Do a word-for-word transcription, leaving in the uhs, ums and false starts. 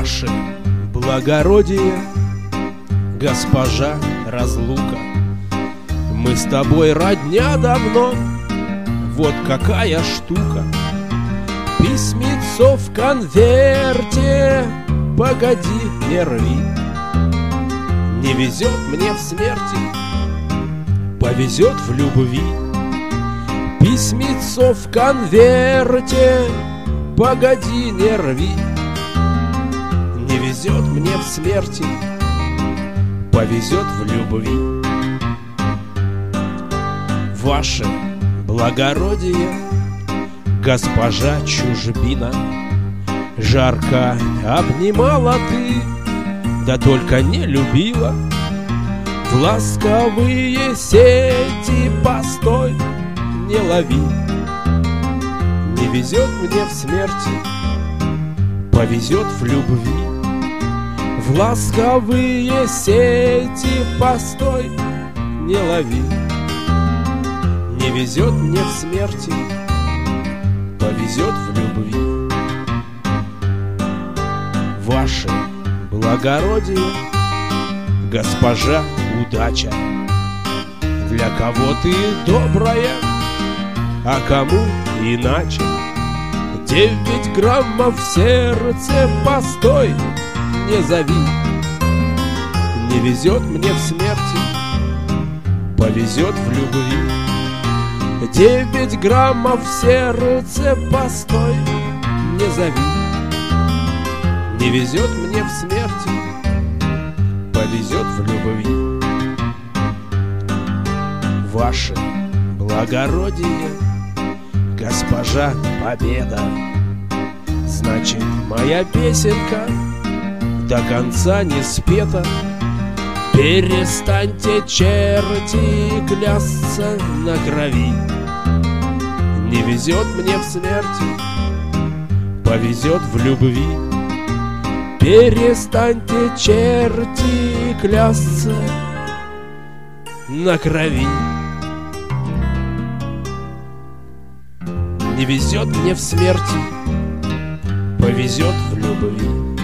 Ваше благородие, госпожа разлука, мы с тобой родня давно, вот какая штука. Письмецо в конверте, погоди, не рви. Не везет мне в смерти, повезет в любви. Письмецо в конверте, погоди, не рви. Не везет мне в смерти, повезет в любви. Ваше благородие, госпожа чужбина, жарко обнимала ты, да только не любила. В ласковые сети постой, не лови. Не везет мне в смерти, повезет в любви. В ласковые сети постой, не лови. Не везет мне в смерти, повезет в любви. Ваше благородие, госпожа удача, для кого ты добрая, а кому иначе. Девять граммов в сердце постой, не зови. Не везет мне в смерти, повезет в любви. Девять граммов в сердце постой, не зови. Не везет мне в смерти, повезет в любви. Ваше благородие, госпожа победа, значит, моя песенка до конца не спета. Перестаньте, черти, клясться на крови. Не везет мне в смерти, повезет в любви. Перестаньте, черти, клясться на крови. Не везет мне в смерти, повезет в любви.